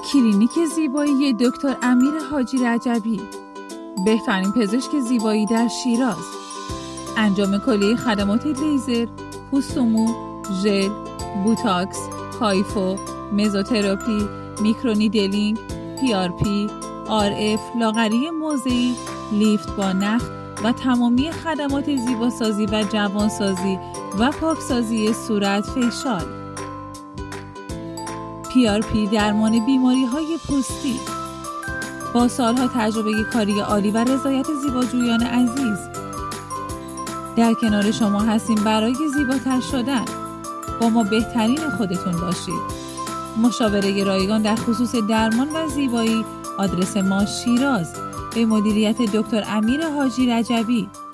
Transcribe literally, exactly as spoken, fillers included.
کلینیک زیبایی دکتر امیر حاجی رجبی، بهترین پزشک زیبایی در شیراز. انجام کلیه خدمات لیزر، پوست و مو، ژل، بوتاکس، هایفو، مزوتراپی، میکرونیدلینگ، پی آر پی، آر اف، لاغری موضعی، لیفت با نخ و تمامی خدمات زیباسازی و جوانسازی و پاکسازی صورت فیشال. پی آر پی درمان بیماری‌های پوستی. با سالها تجربه کاری عالی و رضایت زیباجویان عزیز، در کنار شما هستیم برای زیباتر شدن. با ما بهترین خودتون باشید. مشاوره رایگان در خصوص درمان و زیبایی. آدرس ما شیراز، به مدیریت دکتر امیر حاجی رجبی.